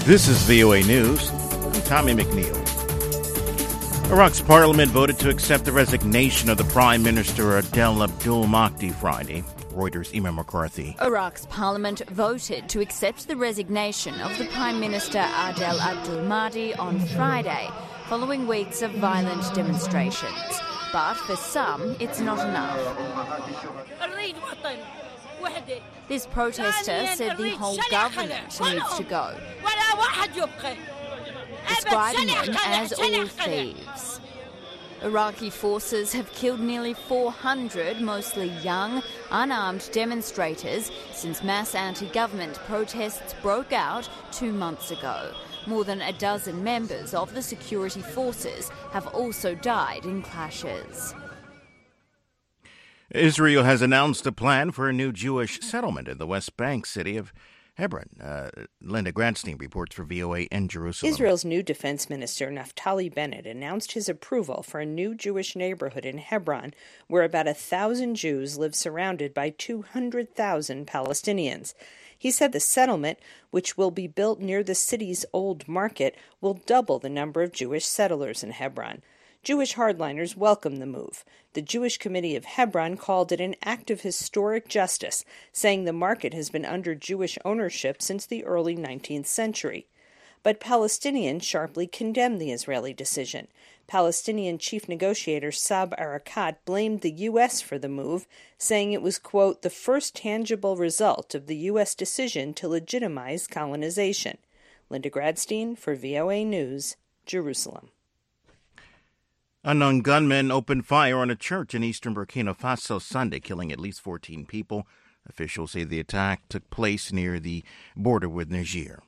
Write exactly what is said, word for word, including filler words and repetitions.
This is V O A News. I'm Tommy McNeil. Iraq's parliament voted to accept the resignation of the Prime Minister Adel Abdul Mahdi Friday. Reuters' Emma McCarthy. Iraq's parliament voted to accept the resignation of the Prime Minister Adel Abdul Mahdi on Friday, following weeks of violent demonstrations. But for some, it's not enough. This protester said the whole government needs to go, describing them as all thieves. Iraqi forces have killed nearly four hundred, mostly young, unarmed demonstrators since mass anti-government protests broke out two months ago. More than a dozen members of the security forces have also died in clashes. Israel has announced a plan for a new Jewish settlement in the West Bank city of Hebron. Uh, Linda Gradstein reports for V O A in Jerusalem. Israel's new defense minister, Naftali Bennett, announced his approval for a new Jewish neighborhood in Hebron, where about a thousand Jews live surrounded by two hundred thousand Palestinians. He said the settlement, which will be built near the city's old market, will double the number of Jewish settlers in Hebron. Jewish hardliners welcomed the move. The Jewish Committee of Hebron called it an act of historic justice, saying the market has been under Jewish ownership since the early nineteenth century. But Palestinians sharply condemned the Israeli decision. Palestinian chief negotiator Saeb Erekat blamed the U S for the move, saying it was, quote, the first tangible result of the U S decision to legitimize colonization. Linda Gradstein for V O A News, Jerusalem. Unknown gunmen opened fire on a church in eastern Burkina Faso Sunday, killing at least fourteen people. Officials say the attack took place near the border with Niger.